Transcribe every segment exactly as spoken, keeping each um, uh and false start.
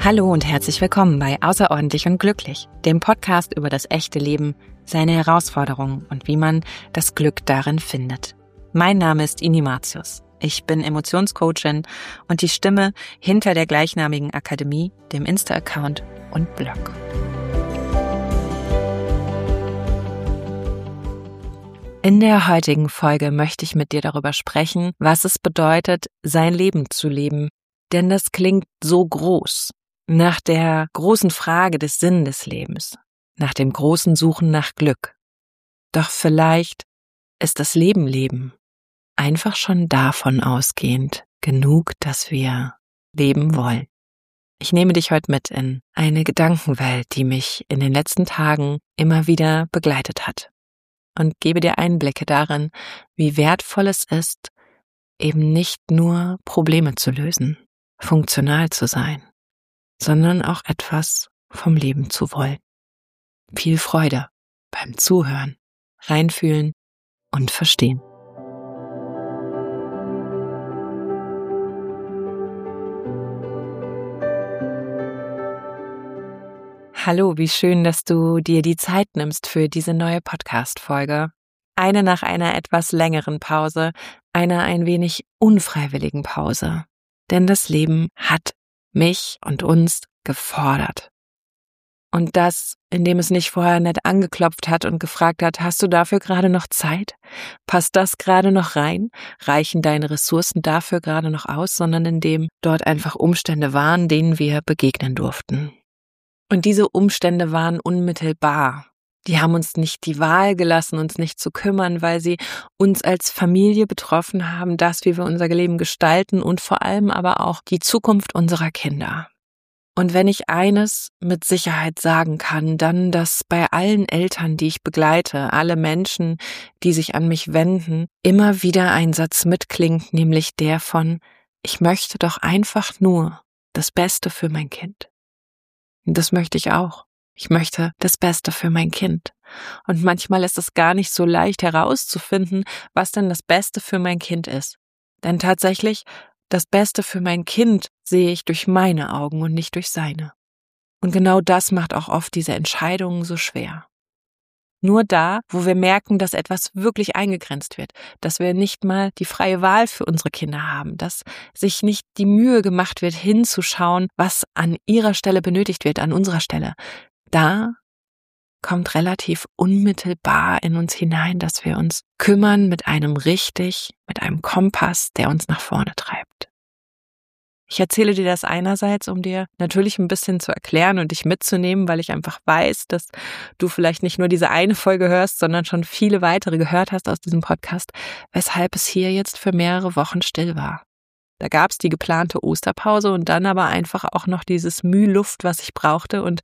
Hallo und herzlich willkommen bei Außerordentlich und Glücklich, dem Podcast über das echte Leben, seine Herausforderungen und wie man das Glück darin findet. Mein Name ist Ini Martius. Ich bin Emotionscoachin und die Stimme hinter der gleichnamigen Akademie, dem Insta-Account und Blog. In der heutigen Folge möchte ich mit dir darüber sprechen, was es bedeutet, sein Leben zu leben. Denn das klingt so groß. Nach der großen Frage des Sinn des Lebens, nach dem großen Suchen nach Glück. Doch vielleicht ist das Leben Leben einfach schon davon ausgehend genug, dass wir leben wollen. Ich nehme dich heute mit in eine Gedankenwelt, die mich in den letzten Tagen immer wieder begleitet hat und gebe dir Einblicke darin, wie wertvoll es ist, eben nicht nur Probleme zu lösen, funktional zu sein, sondern auch etwas vom Leben zu wollen. Viel Freude beim Zuhören, reinfühlen und verstehen. Hallo, wie schön, dass du dir die Zeit nimmst für diese neue Podcast-Folge. Eine nach einer etwas längeren Pause, einer ein wenig unfreiwilligen Pause. Denn das Leben hat mich und uns gefordert. Und das, indem es nicht vorher nett angeklopft hat und gefragt hat, hast du dafür gerade noch Zeit? Passt das gerade noch rein? Reichen deine Ressourcen dafür gerade noch aus? Sondern indem dort einfach Umstände waren, denen wir begegnen durften. Und diese Umstände waren unmittelbar. Die haben uns nicht die Wahl gelassen, uns nicht zu kümmern, weil sie uns als Familie betroffen haben, das, wie wir unser Leben gestalten und vor allem aber auch die Zukunft unserer Kinder. Und wenn ich eines mit Sicherheit sagen kann, dann, dass bei allen Eltern, die ich begleite, alle Menschen, die sich an mich wenden, immer wieder ein Satz mitklingt, nämlich der von, ich möchte doch einfach nur das Beste für mein Kind. Und das möchte ich auch. Ich möchte das Beste für mein Kind. Und manchmal ist es gar nicht so leicht herauszufinden, was denn das Beste für mein Kind ist. Denn tatsächlich, das Beste für mein Kind sehe ich durch meine Augen und nicht durch seine. Und genau das macht auch oft diese Entscheidungen so schwer. Nur da, wo wir merken, dass etwas wirklich eingegrenzt wird, dass wir nicht mal die freie Wahl für unsere Kinder haben, dass sich nicht die Mühe gemacht wird, hinzuschauen, was an ihrer Stelle benötigt wird, an unserer Stelle. Da kommt relativ unmittelbar in uns hinein, dass wir uns kümmern mit einem richtig, mit einem Kompass, der uns nach vorne treibt. Ich erzähle dir das einerseits, um dir natürlich ein bisschen zu erklären und dich mitzunehmen, weil ich einfach weiß, dass du vielleicht nicht nur diese eine Folge hörst, sondern schon viele weitere gehört hast aus diesem Podcast, weshalb es hier jetzt für mehrere Wochen still war. Da gab es die geplante Osterpause und dann aber einfach auch noch dieses Müh Luft, was ich brauchte und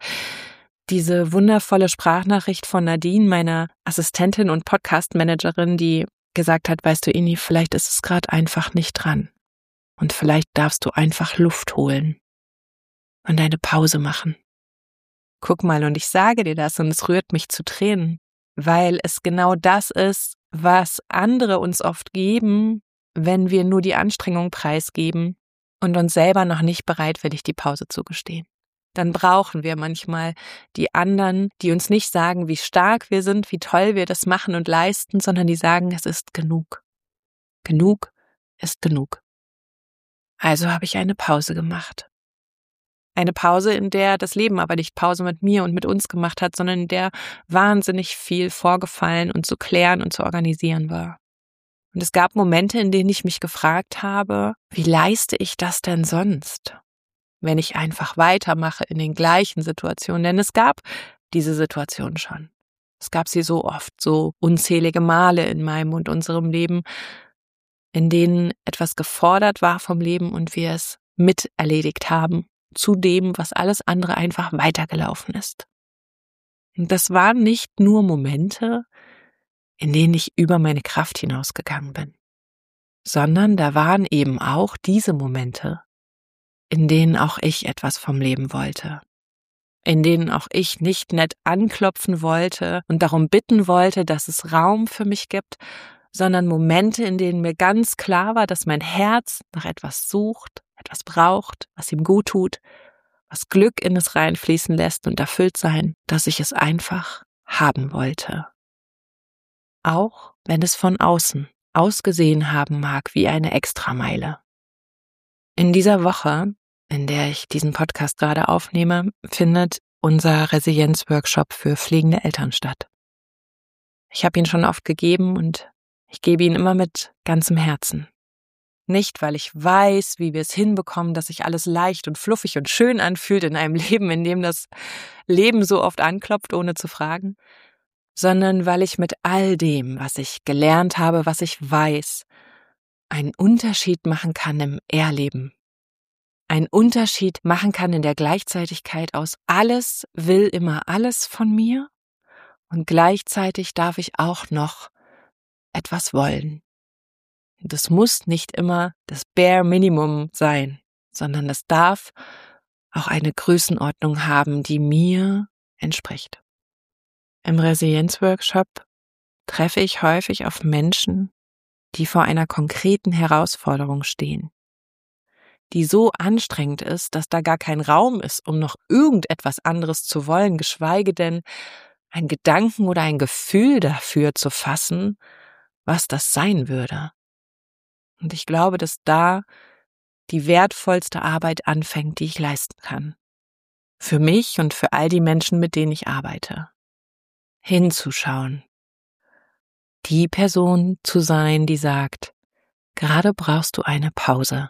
diese wundervolle Sprachnachricht von Nadine, meiner Assistentin und Podcast-Managerin, die gesagt hat, weißt du, Ini, vielleicht ist es gerade einfach nicht dran. Und vielleicht darfst du einfach Luft holen und eine Pause machen. Guck mal, und ich sage dir das und es rührt mich zu Tränen, weil es genau das ist, was andere uns oft geben, wenn wir nur die Anstrengung preisgeben und uns selber noch nicht bereitwillig die Pause zugestehen. Dann brauchen wir manchmal die anderen, die uns nicht sagen, wie stark wir sind, wie toll wir das machen und leisten, sondern die sagen, es ist genug. Genug ist genug. Also habe ich eine Pause gemacht. Eine Pause, in der das Leben aber nicht Pause mit mir und mit uns gemacht hat, sondern in der wahnsinnig viel vorgefallen und zu klären und zu organisieren war. Und es gab Momente, in denen ich mich gefragt habe, wie leiste ich das denn sonst? Wenn ich einfach weitermache in den gleichen Situationen, denn es gab diese Situation schon. Es gab sie so oft, so unzählige Male in meinem und unserem Leben, in denen etwas gefordert war vom Leben und wir es miterledigt haben, zu dem, was alles andere einfach weitergelaufen ist. Und das waren nicht nur Momente, in denen ich über meine Kraft hinausgegangen bin, sondern da waren eben auch diese Momente, in denen auch ich etwas vom Leben wollte, in denen auch ich nicht nett anklopfen wollte und darum bitten wollte, dass es Raum für mich gibt, sondern Momente, in denen mir ganz klar war, dass mein Herz nach etwas sucht, etwas braucht, was ihm gut tut, was Glück in es reinfließen lässt und erfüllt sein, dass ich es einfach haben wollte. Auch wenn es von außen ausgesehen haben mag wie eine Extrameile. In dieser Woche, in der ich diesen Podcast gerade aufnehme, findet unser Resilienzworkshop für pflegende Eltern statt. Ich habe ihn schon oft gegeben und ich gebe ihn immer mit ganzem Herzen. Nicht, weil ich weiß, wie wir es hinbekommen, dass sich alles leicht und fluffig und schön anfühlt in einem Leben, in dem das Leben so oft anklopft, ohne zu fragen, sondern weil ich mit all dem, was ich gelernt habe, was ich weiß, einen Unterschied machen kann im Erleben. Einen Unterschied machen kann in der Gleichzeitigkeit aus alles will immer alles von mir und gleichzeitig darf ich auch noch etwas wollen. Das muss nicht immer das Bare Minimum sein, sondern es darf auch eine Größenordnung haben, die mir entspricht. Im Resilienzworkshop treffe ich häufig auf Menschen, die vor einer konkreten Herausforderung stehen, die so anstrengend ist, dass da gar kein Raum ist, um noch irgendetwas anderes zu wollen, geschweige denn einen Gedanken oder ein Gefühl dafür zu fassen, was das sein würde. Und ich glaube, dass da die wertvollste Arbeit anfängt, die ich leisten kann. Für mich und für all die Menschen, mit denen ich arbeite. Hinzuschauen. Die Person zu sein, die sagt, gerade brauchst du eine Pause.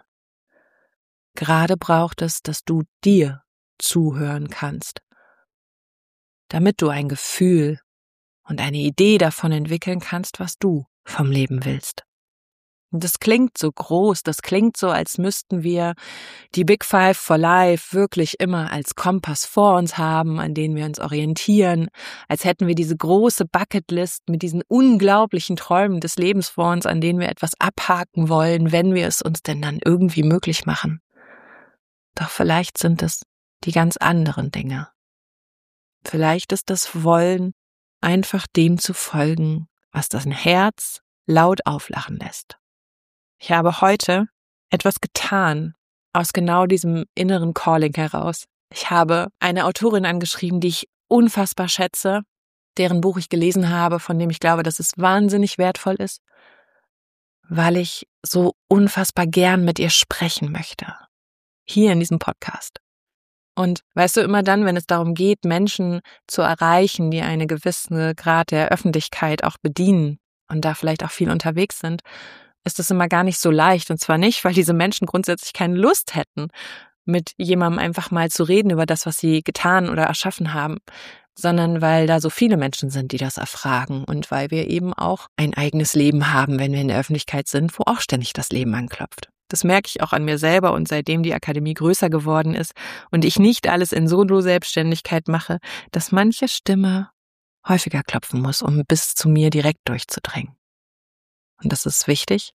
Gerade braucht es, dass du dir zuhören kannst, damit du ein Gefühl und eine Idee davon entwickeln kannst, was du vom Leben willst. Und das klingt so groß, das klingt so, als müssten wir die Big Five for Life wirklich immer als Kompass vor uns haben, an denen wir uns orientieren, als hätten wir diese große Bucketlist mit diesen unglaublichen Träumen des Lebens vor uns, an denen wir etwas abhaken wollen, wenn wir es uns denn dann irgendwie möglich machen. Doch vielleicht sind es die ganz anderen Dinge. Vielleicht ist das Wollen einfach dem zu folgen, was das Herz laut auflachen lässt. Ich habe heute etwas getan aus genau diesem inneren Calling heraus. Ich habe eine Autorin angeschrieben, die ich unfassbar schätze, deren Buch ich gelesen habe, von dem ich glaube, dass es wahnsinnig wertvoll ist, weil ich so unfassbar gern mit ihr sprechen möchte. Hier in diesem Podcast. Und weißt du, immer dann, wenn es darum geht, Menschen zu erreichen, die einen gewissen Grad der Öffentlichkeit auch bedienen und da vielleicht auch viel unterwegs sind, ist es immer gar nicht so leicht. Und zwar nicht, weil diese Menschen grundsätzlich keine Lust hätten, mit jemandem einfach mal zu reden über das, was sie getan oder erschaffen haben, sondern weil da so viele Menschen sind, die das erfragen und weil wir eben auch ein eigenes Leben haben, wenn wir in der Öffentlichkeit sind, wo auch ständig das Leben anklopft. Das merke ich auch an mir selber und seitdem die Akademie größer geworden ist und ich nicht alles in Solo-Selbstständigkeit mache, dass manche Stimme häufiger klopfen muss, um bis zu mir direkt durchzudringen. Und das ist wichtig.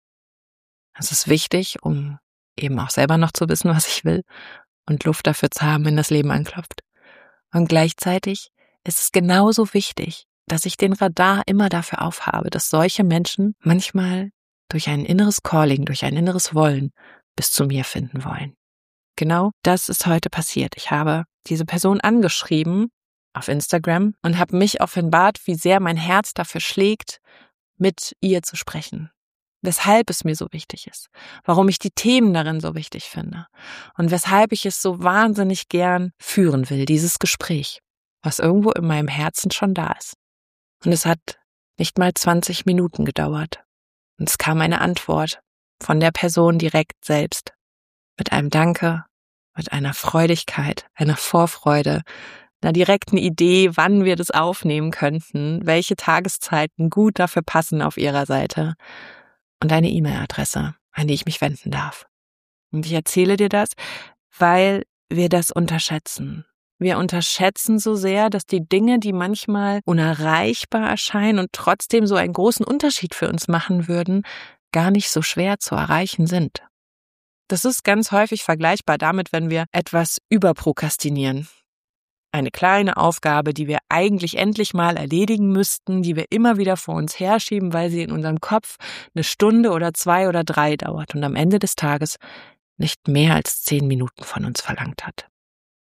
Das ist wichtig, um eben auch selber noch zu wissen, was ich will und Luft dafür zu haben, wenn das Leben anklopft. Und gleichzeitig ist es genauso wichtig, dass ich den Radar immer dafür aufhabe, dass solche Menschen manchmal durch ein inneres Calling, durch ein inneres Wollen bis zu mir finden wollen. Genau das ist heute passiert. Ich habe diese Person angeschrieben auf Instagram und habe mich offenbart, wie sehr mein Herz dafür schlägt, mit ihr zu sprechen. Weshalb es mir so wichtig ist, warum ich die Themen darin so wichtig finde und weshalb ich es so wahnsinnig gern führen will, dieses Gespräch, was irgendwo in meinem Herzen schon da ist. Und es hat nicht mal zwanzig Minuten gedauert. Und es kam eine Antwort von der Person direkt selbst, mit einem Danke, mit einer Freudigkeit, einer Vorfreude, einer direkten Idee, wann wir das aufnehmen könnten, welche Tageszeiten gut dafür passen auf ihrer Seite und eine E-Mail-Adresse, an die ich mich wenden darf. Und ich erzähle dir das, weil wir das unterschätzen. Wir unterschätzen so sehr, dass die Dinge, die manchmal unerreichbar erscheinen und trotzdem so einen großen Unterschied für uns machen würden, gar nicht so schwer zu erreichen sind. Das ist ganz häufig vergleichbar damit, wenn wir etwas überprokrastinieren. Eine kleine Aufgabe, die wir eigentlich endlich mal erledigen müssten, die wir immer wieder vor uns herschieben, weil sie in unserem Kopf eine Stunde oder zwei oder drei dauert und am Ende des Tages nicht mehr als zehn Minuten von uns verlangt hat.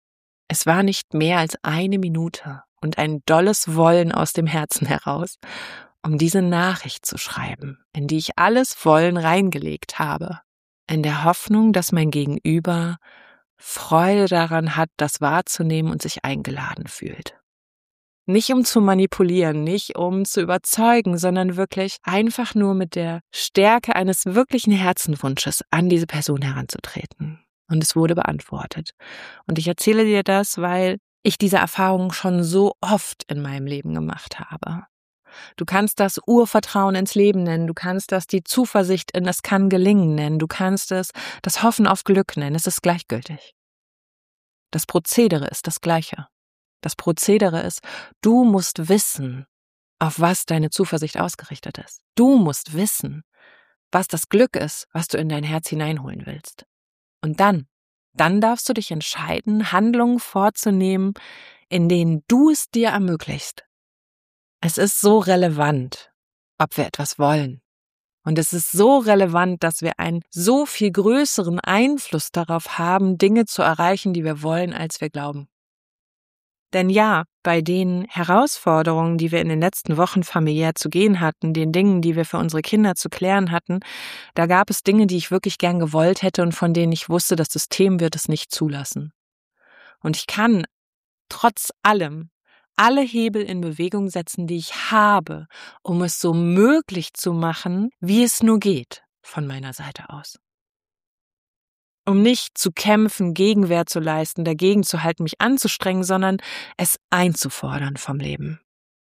Es war nicht mehr als eine Minute und ein dolles Wollen aus dem Herzen heraus, um diese Nachricht zu schreiben, in die ich alles Wollen reingelegt habe, in der Hoffnung, dass mein Gegenüber Freude daran hat, das wahrzunehmen und sich eingeladen fühlt. Nicht um zu manipulieren, nicht um zu überzeugen, sondern wirklich einfach nur mit der Stärke eines wirklichen Herzenwunsches an diese Person heranzutreten. Und es wurde beantwortet. Und ich erzähle dir das, weil ich diese Erfahrung schon so oft in meinem Leben gemacht habe. Du kannst das Urvertrauen ins Leben nennen, du kannst das die Zuversicht in es kann gelingen nennen, du kannst es das Hoffen auf Glück nennen, es ist gleichgültig. Das Prozedere ist das gleiche. Das Prozedere ist, du musst wissen, auf was deine Zuversicht ausgerichtet ist. Du musst wissen, was das Glück ist, was du in dein Herz hineinholen willst. Und dann, dann darfst du dich entscheiden, Handlungen vorzunehmen, in denen du es dir ermöglichst. Es ist so relevant, ob wir etwas wollen. Und es ist so relevant, dass wir einen so viel größeren Einfluss darauf haben, Dinge zu erreichen, die wir wollen, als wir glauben. Denn ja, bei den Herausforderungen, die wir in den letzten Wochen familiär zu gehen hatten, den Dingen, die wir für unsere Kinder zu klären hatten, da gab es Dinge, die ich wirklich gern gewollt hätte und von denen ich wusste, das System wird es nicht zulassen. Und ich kann trotz allem alle Hebel in Bewegung setzen, die ich habe, um es so möglich zu machen, wie es nur geht, von meiner Seite aus. Um nicht zu kämpfen, Gegenwehr zu leisten, dagegen zu halten, mich anzustrengen, sondern es einzufordern vom Leben.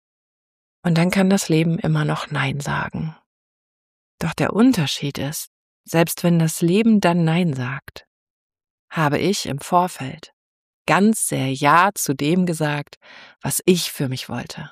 Und dann kann das Leben immer noch Nein sagen. Doch der Unterschied ist, selbst wenn das Leben dann Nein sagt, habe ich im Vorfeld ganz sehr Ja zu dem gesagt, was ich für mich wollte.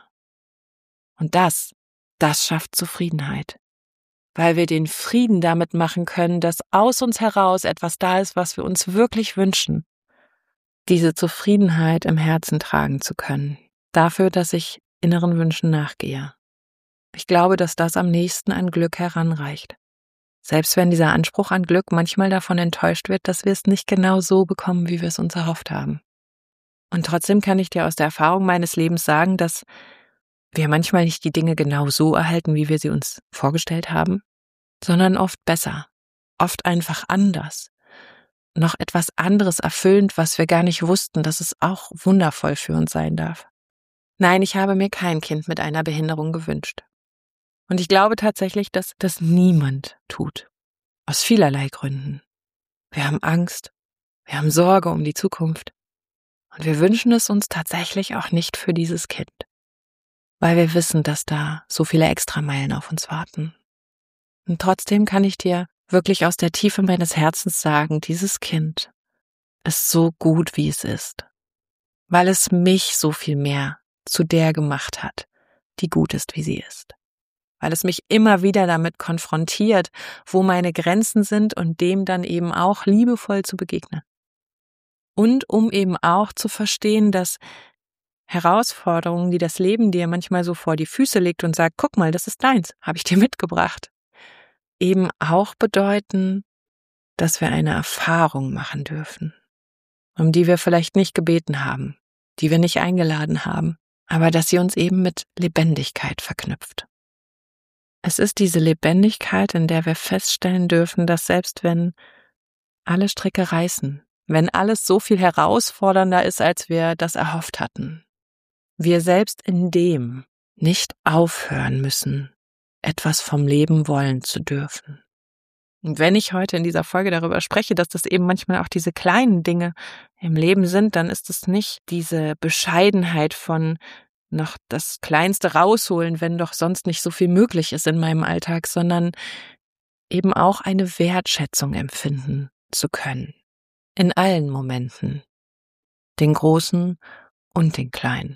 Und das, das schafft Zufriedenheit. Weil wir den Frieden damit machen können, dass aus uns heraus etwas da ist, was wir uns wirklich wünschen. Diese Zufriedenheit im Herzen tragen zu können. Dafür, dass ich inneren Wünschen nachgehe. Ich glaube, dass das am nächsten an Glück heranreicht. Selbst wenn dieser Anspruch an Glück manchmal davon enttäuscht wird, dass wir es nicht genau so bekommen, wie wir es uns erhofft haben. Und trotzdem kann ich dir aus der Erfahrung meines Lebens sagen, dass wir manchmal nicht die Dinge genau so erhalten, wie wir sie uns vorgestellt haben, sondern oft besser, oft einfach anders, noch etwas anderes erfüllend, was wir gar nicht wussten, dass es auch wundervoll für uns sein darf. Nein, ich habe mir kein Kind mit einer Behinderung gewünscht. Und ich glaube tatsächlich, dass das niemand tut. Aus vielerlei Gründen. Wir haben Angst, wir haben Sorge um die Zukunft. Und wir wünschen es uns tatsächlich auch nicht für dieses Kind. Weil wir wissen, dass da so viele Extrameilen auf uns warten. Und trotzdem kann ich dir wirklich aus der Tiefe meines Herzens sagen, dieses Kind ist so gut, wie es ist. Weil es mich so viel mehr zu der gemacht hat, die gut ist, wie sie ist. Weil es mich immer wieder damit konfrontiert, wo meine Grenzen sind und dem dann eben auch liebevoll zu begegnen. Und um eben auch zu verstehen, dass Herausforderungen, die das Leben dir manchmal so vor die Füße legt und sagt, guck mal, das ist deins, habe ich dir mitgebracht, eben auch bedeuten, dass wir eine Erfahrung machen dürfen, um die wir vielleicht nicht gebeten haben, die wir nicht eingeladen haben, aber dass sie uns eben mit Lebendigkeit verknüpft. Es ist diese Lebendigkeit, in der wir feststellen dürfen, dass selbst wenn alle Stricke reißen, wenn alles so viel herausfordernder ist, als wir das erhofft hatten, wir selbst in dem nicht aufhören müssen, etwas vom Leben wollen zu dürfen. Und wenn ich heute in dieser Folge darüber spreche, dass das eben manchmal auch diese kleinen Dinge im Leben sind, dann ist es nicht diese Bescheidenheit von noch das Kleinste rausholen, wenn doch sonst nicht so viel möglich ist in meinem Alltag, sondern eben auch eine Wertschätzung empfinden zu können. In allen Momenten. Den großen und den kleinen.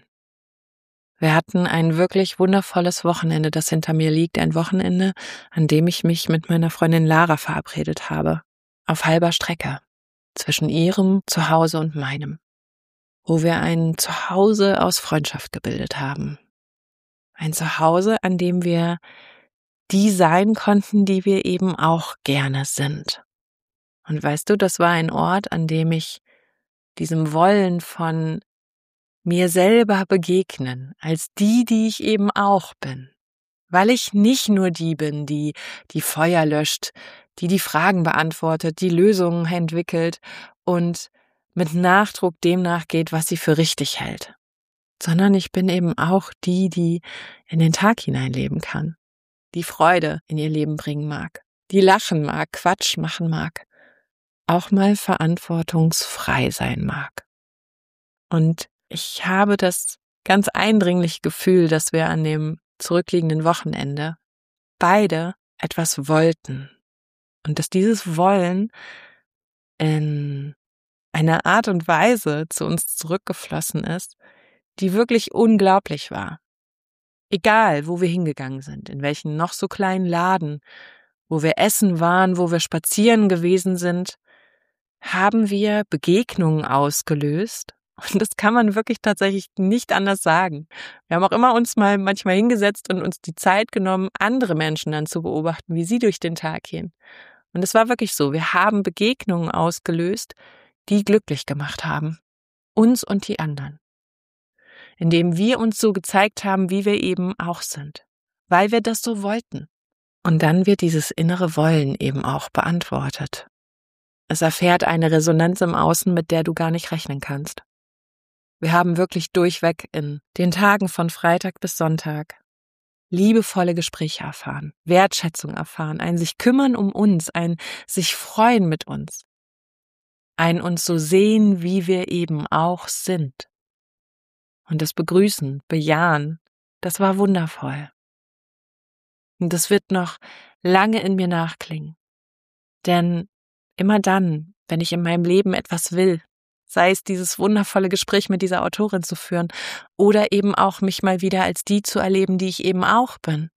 Wir hatten ein wirklich wundervolles Wochenende, das hinter mir liegt. Ein Wochenende, an dem ich mich mit meiner Freundin Lara verabredet habe. Auf halber Strecke. Zwischen ihrem Zuhause und meinem. Wo wir ein Zuhause aus Freundschaft gebildet haben. Ein Zuhause, an dem wir die sein konnten, die wir eben auch gerne sind. Und weißt du, das war ein Ort, an dem ich diesem Wollen von mir selber begegnen, als die, die ich eben auch bin. Weil ich nicht nur die bin, die die Feuer löscht, die die Fragen beantwortet, die Lösungen entwickelt und mit Nachdruck dem nachgeht, was sie für richtig hält. Sondern ich bin eben auch die, die in den Tag hineinleben kann, die Freude in ihr Leben bringen mag, die lachen mag, Quatsch machen mag, auch mal verantwortungsfrei sein mag. Und ich habe das ganz eindringliche Gefühl, dass wir an dem zurückliegenden Wochenende beide etwas wollten und dass dieses Wollen in einer Art und Weise zu uns zurückgeflossen ist, die wirklich unglaublich war. Egal, wo wir hingegangen sind, in welchen noch so kleinen Laden, wo wir essen waren, wo wir spazieren gewesen sind, haben wir Begegnungen ausgelöst. Und das kann man wirklich tatsächlich nicht anders sagen. Wir haben auch immer uns mal manchmal hingesetzt und uns die Zeit genommen, andere Menschen dann zu beobachten, wie sie durch den Tag gehen. Und es war wirklich so, wir haben Begegnungen ausgelöst, die glücklich gemacht haben. Uns und die anderen. Indem wir uns so gezeigt haben, wie wir eben auch sind. Weil wir das so wollten. Und dann wird dieses innere Wollen eben auch beantwortet. Es erfährt eine Resonanz im Außen, mit der du gar nicht rechnen kannst. Wir haben wirklich durchweg in den Tagen von Freitag bis Sonntag liebevolle Gespräche erfahren, Wertschätzung erfahren, ein sich kümmern um uns, ein sich freuen mit uns, ein uns so sehen, wie wir eben auch sind. Und das Begrüßen, Bejahen, das war wundervoll. Und das wird noch lange in mir nachklingen. Denn immer dann, wenn ich in meinem Leben etwas will, sei es dieses wundervolle Gespräch mit dieser Autorin zu führen oder eben auch mich mal wieder als die zu erleben, die ich eben auch bin,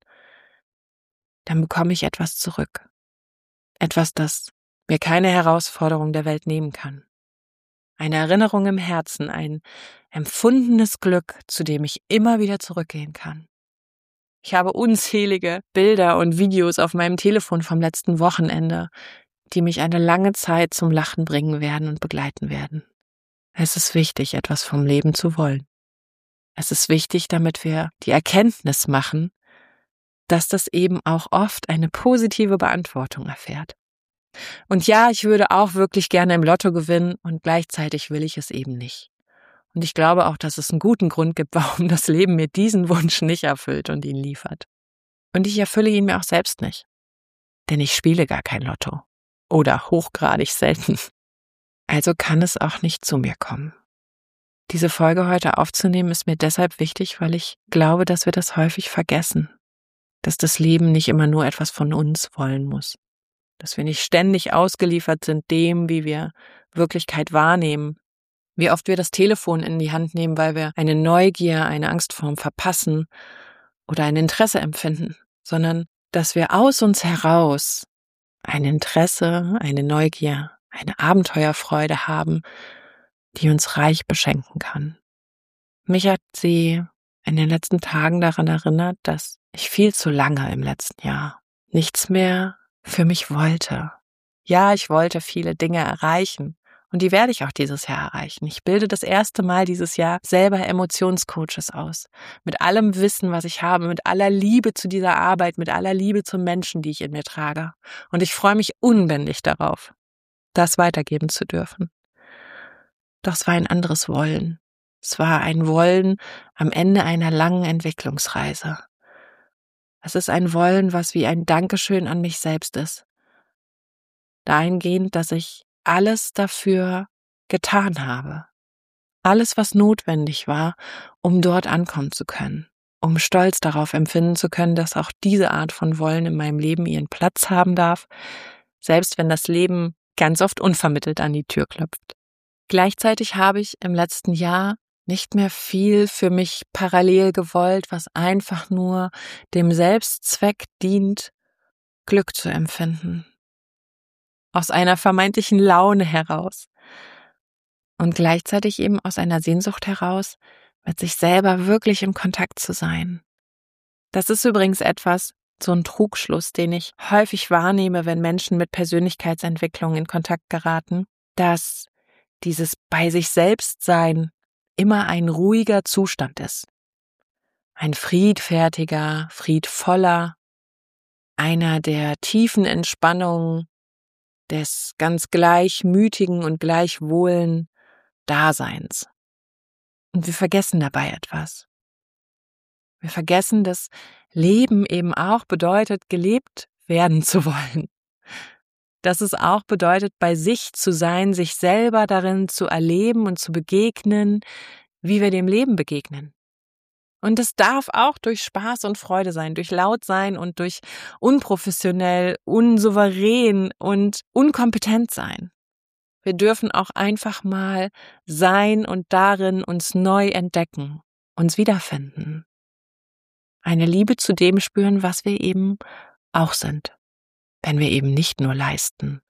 dann bekomme ich etwas zurück. Etwas, das mir keine Herausforderung der Welt nehmen kann. Eine Erinnerung im Herzen, ein empfundenes Glück, zu dem ich immer wieder zurückgehen kann. Ich habe unzählige Bilder und Videos auf meinem Telefon vom letzten Wochenende, die mich eine lange Zeit zum Lachen bringen werden und begleiten werden. Es ist wichtig, etwas vom Leben zu wollen. Es ist wichtig, damit wir die Erkenntnis machen, dass das eben auch oft eine positive Beantwortung erfährt. Und ja, ich würde auch wirklich gerne im Lotto gewinnen und gleichzeitig will ich es eben nicht. Und ich glaube auch, dass es einen guten Grund gibt, warum das Leben mir diesen Wunsch nicht erfüllt und ihn liefert. Und ich erfülle ihn mir auch selbst nicht. Denn ich spiele gar kein Lotto. Oder hochgradig selten. Also kann es auch nicht zu mir kommen. Diese Folge heute aufzunehmen ist mir deshalb wichtig, weil ich glaube, dass wir das häufig vergessen. Dass das Leben nicht immer nur etwas von uns wollen muss. Dass wir nicht ständig ausgeliefert sind dem, wie wir Wirklichkeit wahrnehmen. Wie oft wir das Telefon in die Hand nehmen, weil wir eine Neugier, eine Angst vorm Verpassen oder ein Interesse empfinden. Sondern dass wir aus uns heraus ein Interesse, eine Neugier, eine Abenteuerfreude haben, die uns reich beschenken kann. Mich hat sie in den letzten Tagen daran erinnert, dass ich viel zu lange im letzten Jahr nichts mehr für mich wollte. Ja, ich wollte viele Dinge erreichen und die werde ich auch dieses Jahr erreichen. Ich bilde das erste Mal dieses Jahr selber Emotionscoaches aus. Mit allem Wissen, was ich habe, mit aller Liebe zu dieser Arbeit, mit aller Liebe zum Menschen, die ich in mir trage. Und ich freue mich unbändig darauf, das weitergeben zu dürfen. Doch es war ein anderes Wollen. Es war ein Wollen am Ende einer langen Entwicklungsreise. Es ist ein Wollen, was wie ein Dankeschön an mich selbst ist. Dahingehend, dass ich alles dafür getan habe. Alles, was notwendig war, um dort ankommen zu können. Um stolz darauf empfinden zu können, dass auch diese Art von Wollen in meinem Leben ihren Platz haben darf, selbst wenn das Leben ganz oft unvermittelt an die Tür klopft. Gleichzeitig habe ich im letzten Jahr nicht mehr viel für mich parallel gewollt, was einfach nur dem Selbstzweck dient, Glück zu empfinden. Aus einer vermeintlichen Laune heraus. Und gleichzeitig eben aus einer Sehnsucht heraus, mit sich selber wirklich im Kontakt zu sein. Das ist übrigens etwas, so ein Trugschluss, den ich häufig wahrnehme, wenn Menschen mit Persönlichkeitsentwicklung in Kontakt geraten, dass dieses bei sich selbst sein immer ein ruhiger Zustand ist. Ein friedfertiger, friedvoller, einer der tiefen Entspannung, des ganz gleichmütigen und gleichwohlen Daseins. Und wir vergessen dabei etwas. Wir vergessen, dass Leben eben auch bedeutet, gelebt werden zu wollen. Dass es auch bedeutet, bei sich zu sein, sich selber darin zu erleben und zu begegnen, wie wir dem Leben begegnen. Und es darf auch durch Spaß und Freude sein, durch laut sein und durch unprofessionell, unsouverän und unkompetent sein. Wir dürfen auch einfach mal sein und darin uns neu entdecken, uns wiederfinden. Eine Liebe zu dem spüren, was wir eben auch sind, wenn wir eben nicht nur leisten.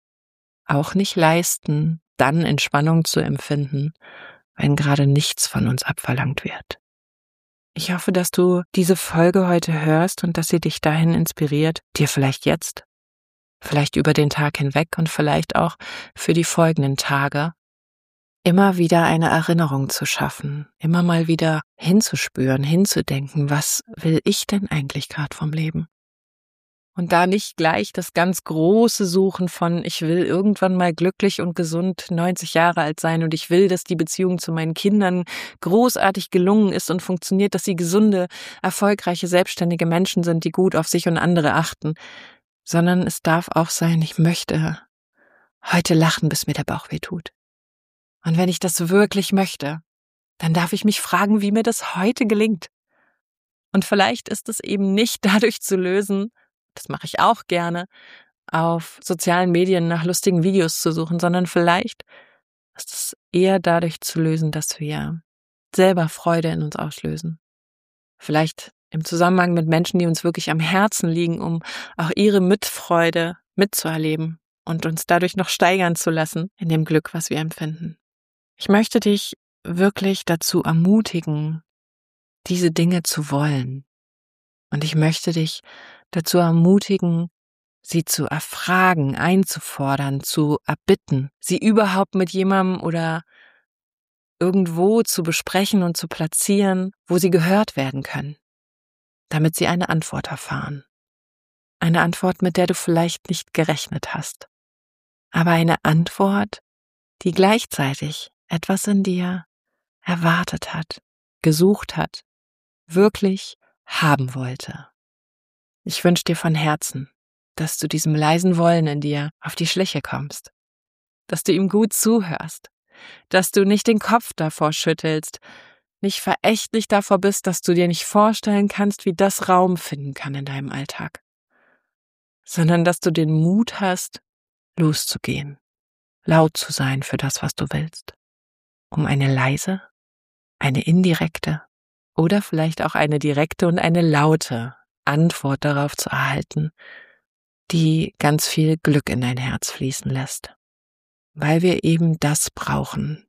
Auch nicht leisten, dann Entspannung zu empfinden, wenn gerade nichts von uns abverlangt wird. Ich hoffe, dass du diese Folge heute hörst und dass sie dich dahin inspiriert, dir vielleicht jetzt, vielleicht über den Tag hinweg und vielleicht auch für die folgenden Tage immer wieder eine Erinnerung zu schaffen, immer mal wieder hinzuspüren, hinzudenken, was will ich denn eigentlich gerade vom Leben? Und da nicht gleich das ganz große Suchen von, ich will irgendwann mal glücklich und gesund neunzig Jahre alt sein und ich will, dass die Beziehung zu meinen Kindern großartig gelungen ist und funktioniert, dass sie gesunde, erfolgreiche, selbstständige Menschen sind, die gut auf sich und andere achten, sondern es darf auch sein, ich möchte heute lachen, bis mir der Bauch weh tut. Und wenn ich das wirklich möchte, dann darf ich mich fragen, wie mir das heute gelingt. Und vielleicht ist es eben nicht dadurch zu lösen, das mache ich auch gerne, auf sozialen Medien nach lustigen Videos zu suchen, sondern vielleicht ist es eher dadurch zu lösen, dass wir selber Freude in uns auslösen. Vielleicht im Zusammenhang mit Menschen, die uns wirklich am Herzen liegen, um auch ihre Mitfreude mitzuerleben und uns dadurch noch steigern zu lassen in dem Glück, was wir empfinden. Ich möchte dich wirklich dazu ermutigen, diese Dinge zu wollen. Und ich möchte dich dazu ermutigen, sie zu erfragen, einzufordern, zu erbitten, sie überhaupt mit jemandem oder irgendwo zu besprechen und zu platzieren, wo sie gehört werden können, damit sie eine Antwort erfahren. Eine Antwort, mit der du vielleicht nicht gerechnet hast, aber eine Antwort, die gleichzeitig etwas in dir erwartet hat, gesucht hat, wirklich haben wollte. Ich wünsche dir von Herzen, dass du diesem leisen Wollen in dir auf die Schliche kommst, dass du ihm gut zuhörst, dass du nicht den Kopf davor schüttelst, nicht verächtlich davor bist, dass du dir nicht vorstellen kannst, wie das Raum finden kann in deinem Alltag, sondern dass du den Mut hast, loszugehen, laut zu sein für das, was du willst, um eine leise, eine indirekte oder vielleicht auch eine direkte und eine laute Antwort darauf zu erhalten, die ganz viel Glück in dein Herz fließen lässt. Weil wir eben das brauchen.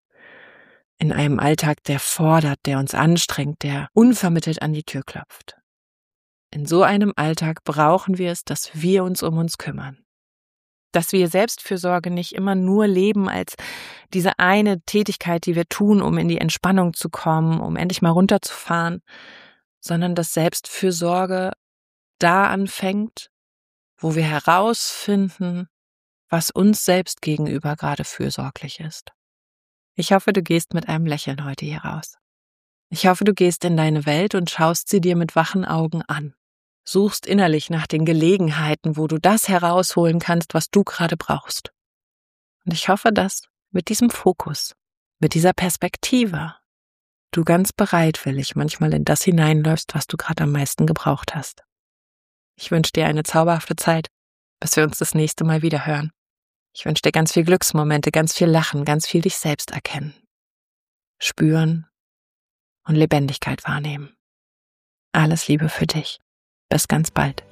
In einem Alltag, der fordert, der uns anstrengt, der unvermittelt an die Tür klopft. In so einem Alltag brauchen wir es, dass wir uns um uns kümmern. Dass wir Selbstfürsorge nicht immer nur leben als diese eine Tätigkeit, die wir tun, um in die Entspannung zu kommen, um endlich mal runterzufahren, sondern dass Selbstfürsorge da anfängt, wo wir herausfinden, was uns selbst gegenüber gerade fürsorglich ist. Ich hoffe, du gehst mit einem Lächeln heute hier raus. Ich hoffe, du gehst in deine Welt und schaust sie dir mit wachen Augen an. Suchst innerlich nach den Gelegenheiten, wo du das herausholen kannst, was du gerade brauchst. Und ich hoffe, dass mit diesem Fokus, mit dieser Perspektive, du ganz bereitwillig manchmal in das hineinläufst, was du gerade am meisten gebraucht hast. Ich wünsche dir eine zauberhafte Zeit, bis wir uns das nächste Mal wieder hören. Ich wünsche dir ganz viel Glücksmomente, ganz viel Lachen, ganz viel dich selbst erkennen, spüren und Lebendigkeit wahrnehmen. Alles Liebe für dich. Bis ganz bald.